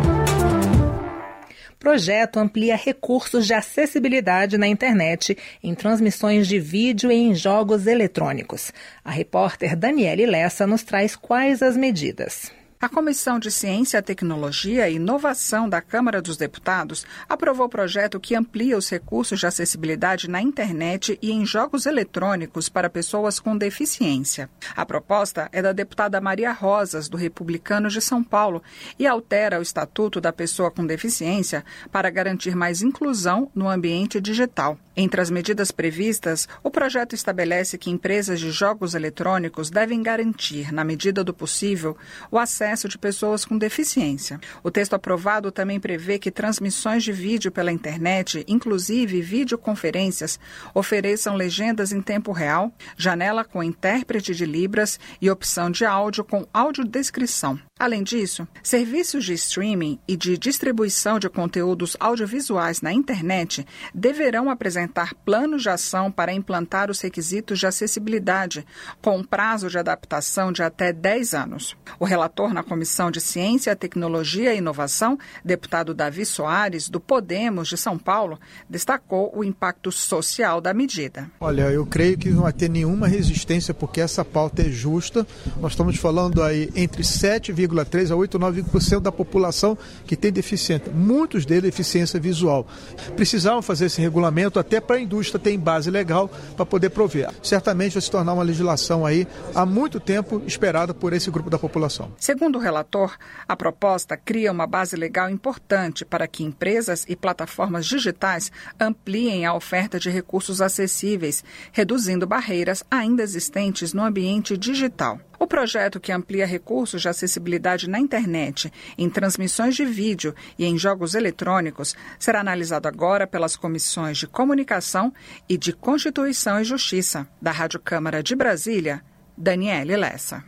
Projeto amplia recursos de acessibilidade na internet em transmissões de vídeo e em jogos eletrônicos. A repórter Daniele Lessa nos traz quais as medidas. A Comissão de Ciência, Tecnologia e Inovação da Câmara dos Deputados aprovou o projeto que amplia os recursos de acessibilidade na internet e em jogos eletrônicos para pessoas com deficiência. A proposta é da deputada Maria Rosas, do Republicanos de São Paulo, e altera o Estatuto da Pessoa com Deficiência para garantir mais inclusão no ambiente digital. Entre as medidas previstas, o projeto estabelece que empresas de jogos eletrônicos devem garantir, na medida do possível, o acesso de pessoas com deficiência. O texto aprovado também prevê que transmissões de vídeo pela internet, inclusive videoconferências, ofereçam legendas em tempo real, janela com intérprete de Libras e opção de áudio com audiodescrição. Além disso, serviços de streaming e de distribuição de conteúdos audiovisuais na internet deverão apresentar planos de ação para implantar os requisitos de acessibilidade, com um prazo de adaptação de até 10 anos. O relator na Comissão de Ciência, Tecnologia e Inovação, deputado Davi Soares, do Podemos de São Paulo, destacou o impacto social da medida. Olha, eu creio que não vai ter nenhuma resistência, porque essa pauta é justa. Nós estamos falando aí entre 7,3% a 8,9% da população que tem deficiência, muitos deles deficiência visual. Precisavam fazer esse regulamento até para a indústria ter base legal para poder prover. Certamente vai se tornar uma legislação aí há muito tempo esperada por esse grupo da população. Segundo o relator, a proposta cria uma base legal importante para que empresas e plataformas digitais ampliem a oferta de recursos acessíveis, reduzindo barreiras ainda existentes no ambiente digital. O projeto que amplia recursos de acessibilidade na internet, em transmissões de vídeo e em jogos eletrônicos será analisado agora pelas comissões de Comunicação e de Constituição e Justiça. Da Rádio Câmara de Brasília, Daniele Lessa.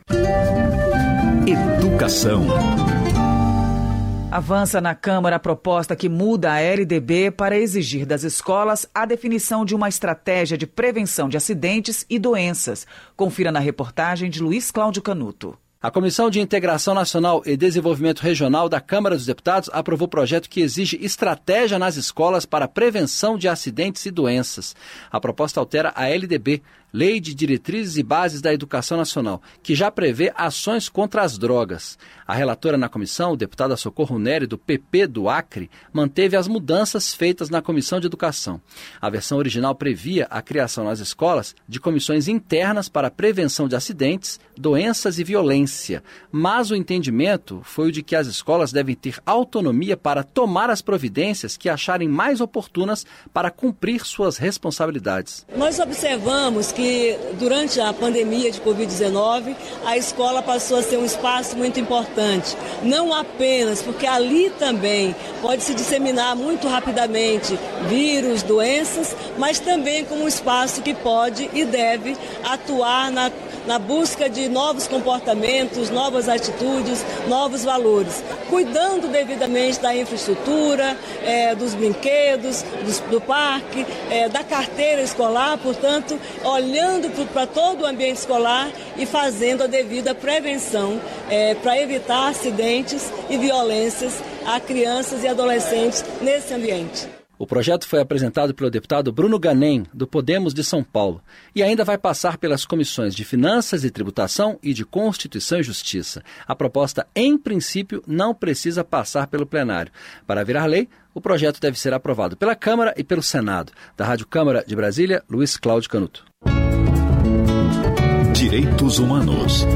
Educação. Avança na Câmara a proposta que muda a LDB para exigir das escolas a definição de uma estratégia de prevenção de acidentes e doenças. Confira na reportagem de Luiz Cláudio Canuto. A Comissão de Integração Nacional e Desenvolvimento Regional da Câmara dos Deputados aprovou projeto que exige estratégia nas escolas para prevenção de acidentes e doenças. A proposta altera a LDB, Lei de Diretrizes e Bases da Educação Nacional, que já prevê ações contra as drogas. A relatora na comissão, o deputada Socorro Nery, do PP do Acre, manteve as mudanças feitas na Comissão de Educação. A versão original previa a criação nas escolas de comissões internas para prevenção de acidentes, doenças e violência, mas o entendimento foi o de que as escolas devem ter autonomia para tomar as providências que acharem mais oportunas para cumprir suas responsabilidades. Nós observamos que durante a pandemia de Covid-19, a escola passou a ser um espaço muito importante. Não apenas porque ali também pode se disseminar muito rapidamente vírus, doenças, mas também como um espaço que pode e deve atuar na busca de novos comportamentos, novas atitudes, novos valores, cuidando devidamente da infraestrutura, dos brinquedos, do parque, da carteira escolar, portanto, olhando para todo o ambiente escolar e fazendo a devida prevenção para evitar acidentes e violências a crianças e adolescentes nesse ambiente. O projeto foi apresentado pelo deputado Bruno Ganem, do Podemos de São Paulo, e ainda vai passar pelas comissões de Finanças e Tributação e de Constituição e Justiça. A proposta, em princípio, não precisa passar pelo plenário. Para virar lei, O projeto deve ser aprovado pela Câmara e pelo Senado. Da Rádio Câmara de Brasília, Luiz Cláudio Canuto. Direitos Humanos.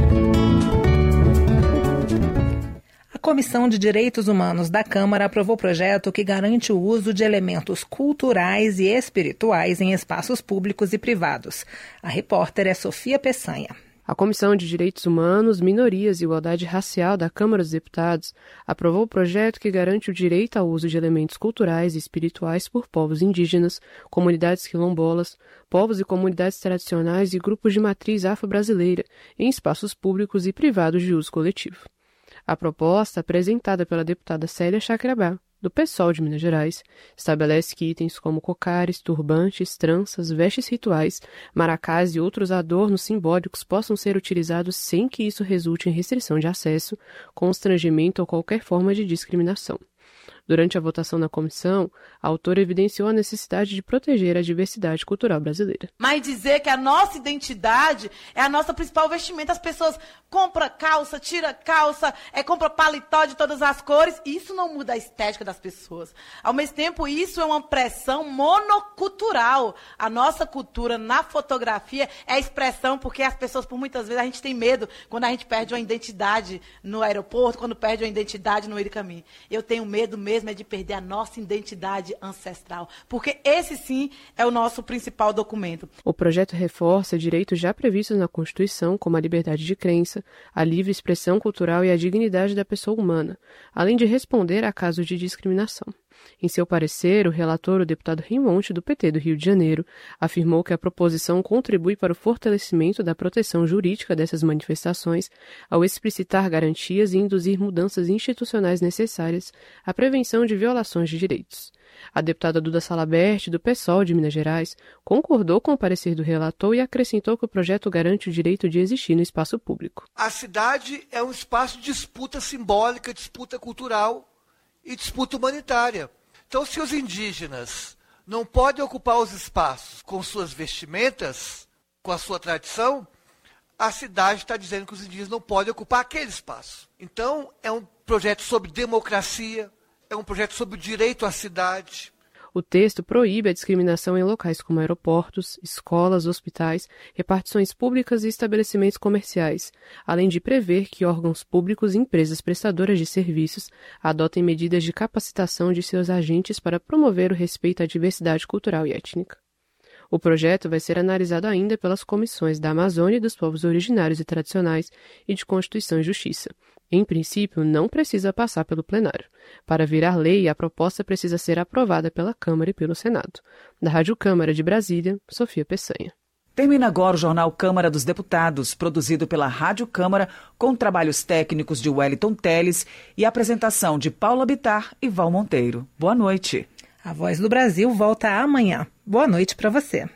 A Comissão de Direitos Humanos da Câmara aprovou projeto que garante o uso de elementos culturais e espirituais em espaços públicos e privados. A repórter é Sofia Peçanha. A Comissão de Direitos Humanos, Minorias e Igualdade Racial da Câmara dos Deputados aprovou o projeto que garante o direito ao uso de elementos culturais e espirituais por povos indígenas, comunidades quilombolas, povos e comunidades tradicionais e grupos de matriz afro-brasileira em espaços públicos e privados de uso coletivo. A proposta, apresentada pela deputada Célia Chacriabá, do PSOL de Minas Gerais, estabelece que itens como cocares, turbantes, tranças, vestes rituais, maracás e outros adornos simbólicos possam ser utilizados sem que isso resulte em restrição de acesso, constrangimento ou qualquer forma de discriminação. Durante a votação na comissão, a autora evidenciou a necessidade de proteger a diversidade cultural brasileira. Mas dizer que a nossa identidade é a nossa principal vestimenta, as pessoas compram calça, tira calça, compram paletó de todas as cores, isso não muda a estética das pessoas. Ao mesmo tempo, isso é uma pressão monocultural. A nossa cultura na fotografia é expressão, porque as pessoas, por muitas vezes, a gente tem medo quando a gente perde uma identidade no aeroporto, quando perde uma identidade no Iricami. Eu tenho medo mesmo de perder a nossa identidade ancestral, porque esse sim é o nosso principal documento. O projeto reforça direitos já previstos na Constituição, como a liberdade de crença, a livre expressão cultural e a dignidade da pessoa humana, além de responder a casos de discriminação. Em seu parecer, o relator, o deputado Rimonte, do PT do Rio de Janeiro, afirmou que a proposição contribui para o fortalecimento da proteção jurídica dessas manifestações ao explicitar garantias e induzir mudanças institucionais necessárias à prevenção de violações de direitos. A deputada Duda Salabert, do PSOL de Minas Gerais, concordou com o parecer do relator e acrescentou que o projeto garante o direito de existir no espaço público. A cidade é um espaço de disputa simbólica, disputa cultural e disputa humanitária. Então, se os indígenas não podem ocupar os espaços com suas vestimentas, com a sua tradição, a cidade está dizendo que os indígenas não podem ocupar aquele espaço. Então, é um projeto sobre democracia, é um projeto sobre o direito à cidade. O texto proíbe a discriminação em locais como aeroportos, escolas, hospitais, repartições públicas e estabelecimentos comerciais, além de prever que órgãos públicos e empresas prestadoras de serviços adotem medidas de capacitação de seus agentes para promover o respeito à diversidade cultural e étnica. O projeto vai ser analisado ainda pelas comissões da Amazônia e dos povos originários e tradicionais e de Constituição e Justiça. Em princípio, não precisa passar pelo plenário. Para virar lei, a proposta precisa ser aprovada pela Câmara e pelo Senado. Da Rádio Câmara de Brasília, Sofia Peçanha. Termina agora o Jornal Câmara dos Deputados, produzido pela Rádio Câmara, com trabalhos técnicos de Wellington Teles e apresentação de Paula Bittar e Val Monteiro. Boa noite. A Voz do Brasil volta amanhã. Boa noite para você.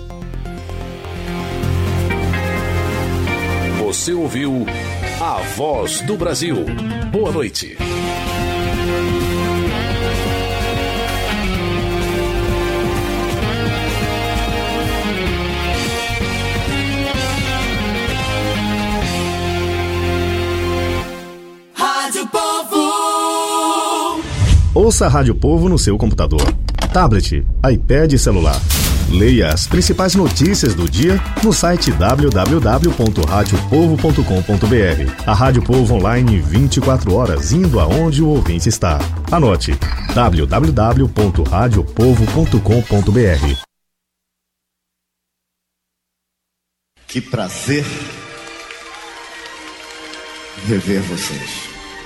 Você ouviu A Voz do Brasil. Boa noite. Rádio Povo. Ouça a Rádio Povo no seu computador, tablet, iPad e celular. Leia as principais notícias do dia no site www.radiopovo.com.br. A Rádio Povo online 24 horas, indo aonde o ouvinte está. Anote: www.radiopovo.com.br. Que prazer rever vocês.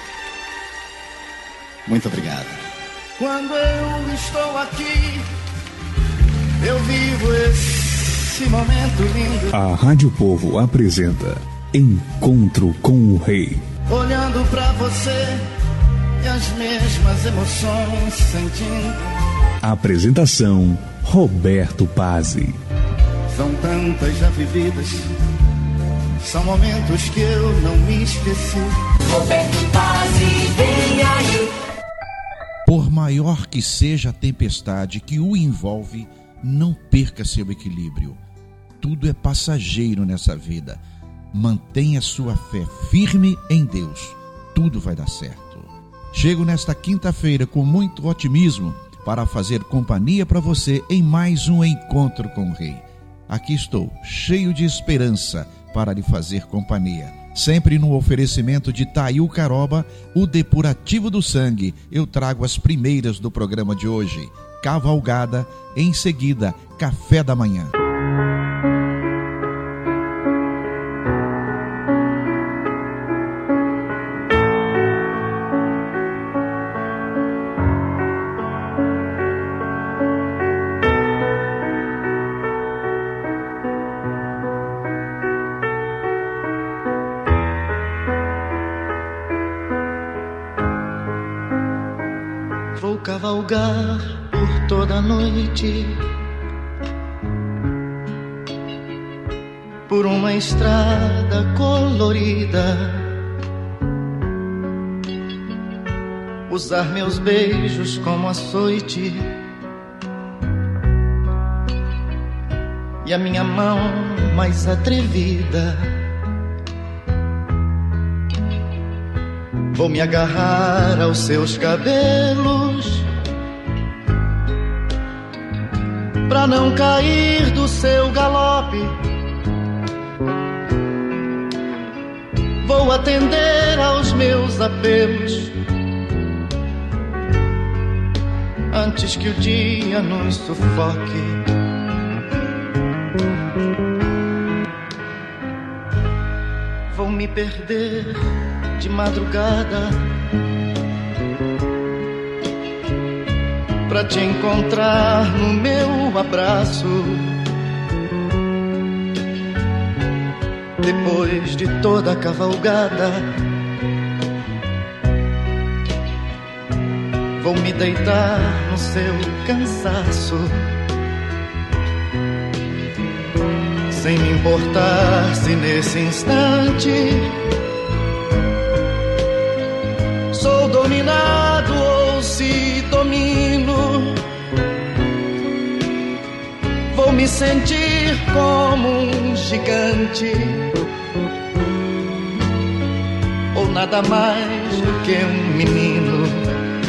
Muito obrigado. Quando eu estou aqui, eu vivo esse momento lindo. A Rádio Povo apresenta Encontro com o Rei. Olhando pra você e as mesmas emoções sentindo. Apresentação Roberto Pazzi. São tantas já vividas, são momentos que eu não me esqueci. Roberto Pazzi, vem aí. Por maior que seja a tempestade que o envolve, não perca seu equilíbrio. Tudo é passageiro nessa vida. Mantenha sua fé firme em Deus. Tudo vai dar certo. Chego nesta quinta-feira com muito otimismo para fazer companhia para você em mais um Encontro com o Rei. Aqui estou, cheio de esperança para lhe fazer companhia. Sempre no oferecimento de Thail Caroba, o depurativo do sangue. Eu trago as primeiras do programa de hoje. Cavalgada, em seguida, café da manhã. Vou cavalgar por toda a noite, por uma estrada colorida, usar meus beijos como açoite e a minha mão mais atrevida. Vou me agarrar aos seus cabelos pra não cair do seu galope. Vou atender aos meus apelos antes que o dia nos sufoque. Vou me perder de madrugada pra te encontrar no meu abraço. Depois de toda a cavalgada, vou me deitar no seu cansaço, sem me importar se nesse instante sou dominado ou se domino. Vou me sentir como um gigante, ou nada mais do que um menino.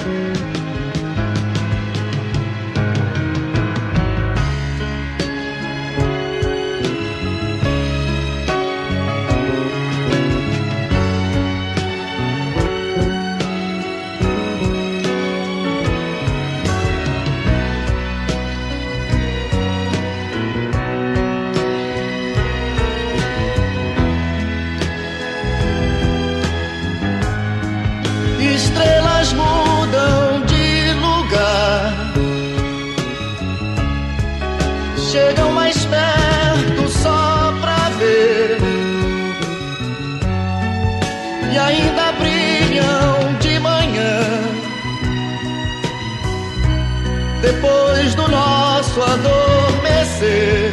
Estrelas mudam de lugar, chegam mais perto só pra ver, e ainda brilham de manhã, depois do nosso adormecer.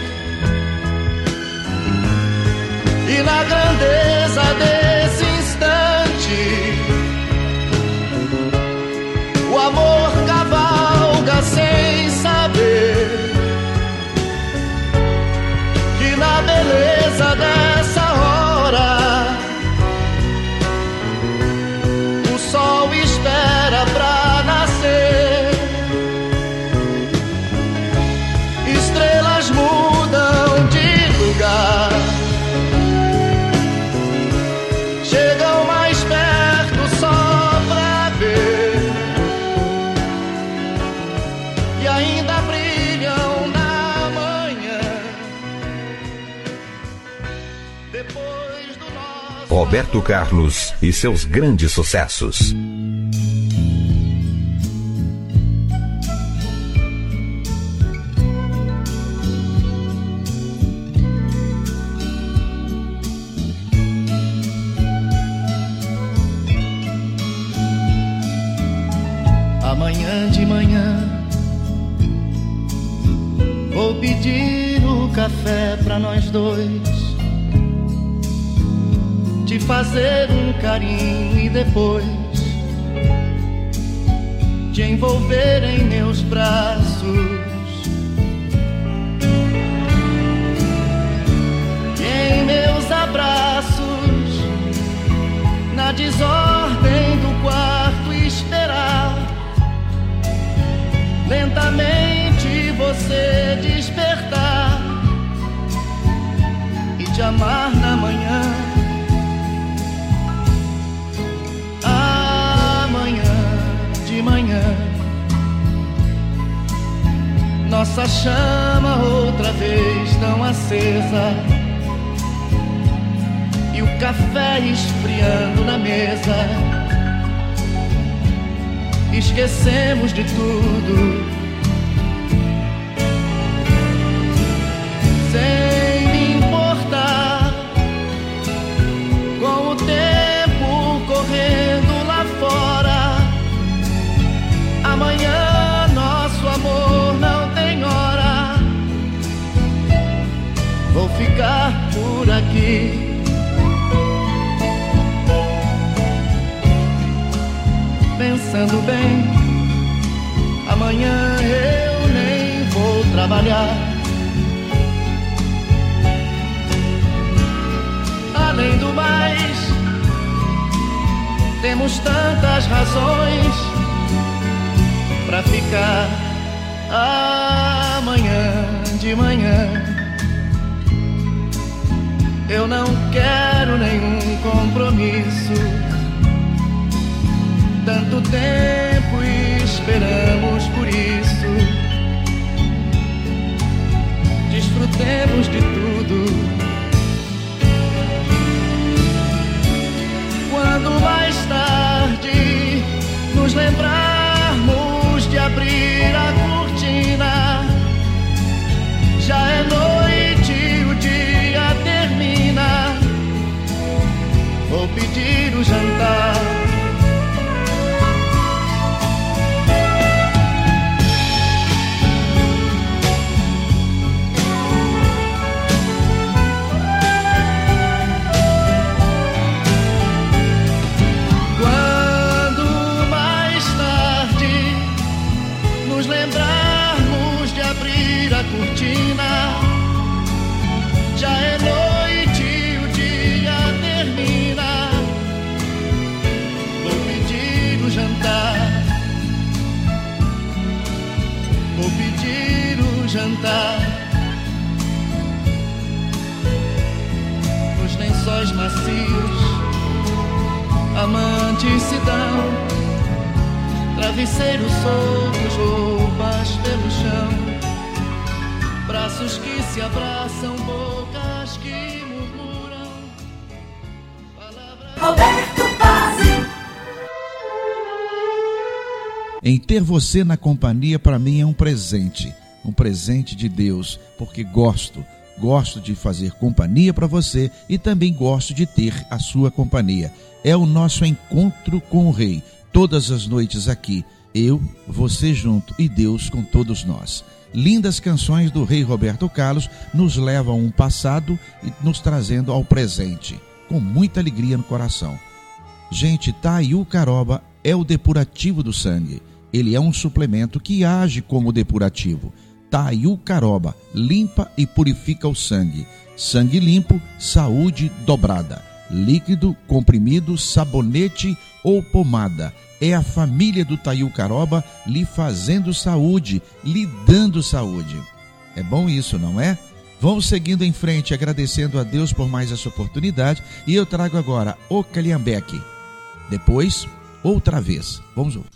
E na grandeza desse instante, o amor cavalga sem saber que na beleza dessa hora o sol espera pra nascer. Estrelas mudam de lugar, chegam mais perto só pra ver, e ainda brilham na manhã, depois do nosso... Roberto Carlos e seus grandes sucessos. Amanhã de manhã vou pedir o café pra nós dois, te fazer um carinho e depois te envolver em meus braços. E em meus abraços, na desordem do quarto amar na manhã. Amanhã de manhã, nossa chama outra vez tão acesa, e o café esfriando na mesa. Esquecemos de tudo, sem me importar com o tempo correndo lá fora. Amanhã nosso amor não tem hora. Vou ficar por aqui, pensando bem. Amanhã eu nem vou trabalhar. Além do mais, temos tantas razões pra ficar. Amanhã de manhã, eu não quero nenhum compromisso. Tanto tempo esperamos por isso. Desfrutemos de tudo. Quando mais tarde nos lembrarmos de abrir a cortina, já é noite e o dia termina. Vou pedir o jantar. Cortina, já é noite e o dia termina. Vou pedir o jantar. Vou pedir o jantar. Nos lençóis macios, amantes se dão, travesseiros soltos, roupas pelo chão. Braços que se abraçam, bocas que murmuram. Roberto Pazzi. Em ter você na companhia, para mim é um presente de Deus, porque gosto de fazer companhia para você e também gosto de ter a sua companhia. É o nosso encontro com o Rei, todas as noites aqui, eu, você junto e Deus com todos nós. Lindas canções do Rei Roberto Carlos nos levam a um passado e nos trazendo ao presente, com muita alegria no coração. Gente, Taiu Caroba é o depurativo do sangue. Ele é um suplemento que age como depurativo. Taiu Caroba limpa e purifica o sangue. Sangue limpo, saúde dobrada. Líquido, comprimido, sabonete ou pomada. É a família do Taiu Caroba lhe fazendo saúde, lhe dando saúde. É bom isso, não é? Vamos seguindo em frente, agradecendo a Deus por mais essa oportunidade. E eu trago agora o Calhambeque. Depois, outra vez. Vamos ouvir.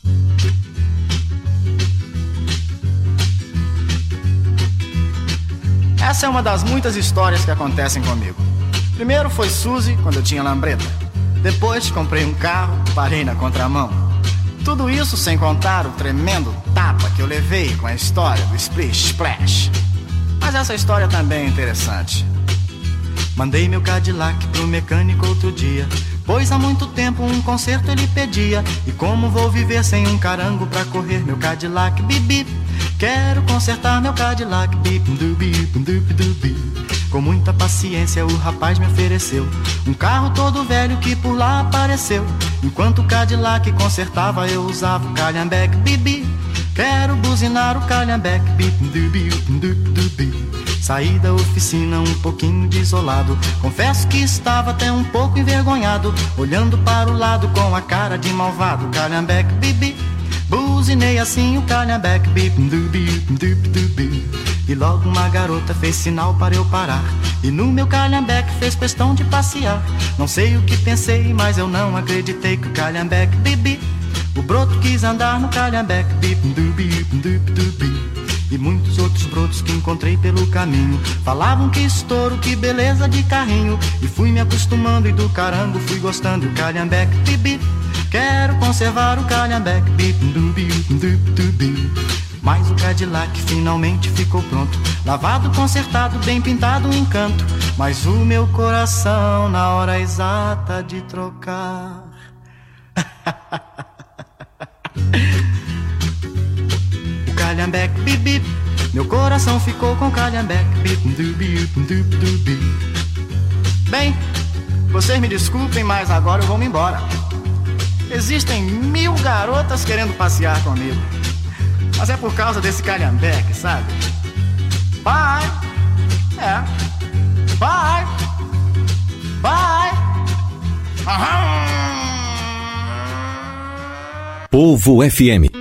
Essa é uma das muitas histórias que acontecem comigo. Primeiro foi Suzy, quando eu tinha lambreta. Depois comprei um carro, parei na contramão. Tudo isso sem contar o tremendo tapa que eu levei com a história do Splish Splash. Mas essa história também é interessante. Mandei meu Cadillac pro mecânico outro dia, pois há muito tempo um conserto ele pedia. E como vou viver sem um carango pra correr meu Cadillac, bip. Quero consertar meu Cadillac, bip, dubi. Com muita paciência o rapaz me ofereceu um carro todo velho que por lá apareceu. Enquanto o Cadillac consertava eu usava o calhambeque, bibi. Quero buzinar o calhambeque, bip, dubi. Saí da oficina um pouquinho desolado, confesso que estava até um pouco envergonhado, olhando para o lado com a cara de malvado, calhambeque, bibi. Buzinei assim o calhambeque, bip, dubi. E logo uma garota fez sinal para eu parar. E no meu calhambeque fez questão de passear. Não sei o que pensei, mas eu não acreditei que o calhambeque bibi. O broto quis andar no calhambeque bibi. E muitos outros brotos que encontrei pelo caminho falavam que estouro, que beleza de carrinho. E fui me acostumando e do carango fui gostando. O calhambeque bibi, quero conservar o calhambeque bibi. Mas o Cadillac finalmente ficou pronto, lavado, consertado, bem pintado, um encanto. Mas o meu coração na hora exata de trocar o calhambeque bibi, meu coração ficou com calhambeque bibi. Bem, vocês me desculpem, mas agora eu vou me embora. Existem 1000 garotas querendo passear comigo, mas é por causa desse calhambeque, sabe? Bye! Bye! Bye! Povo FM.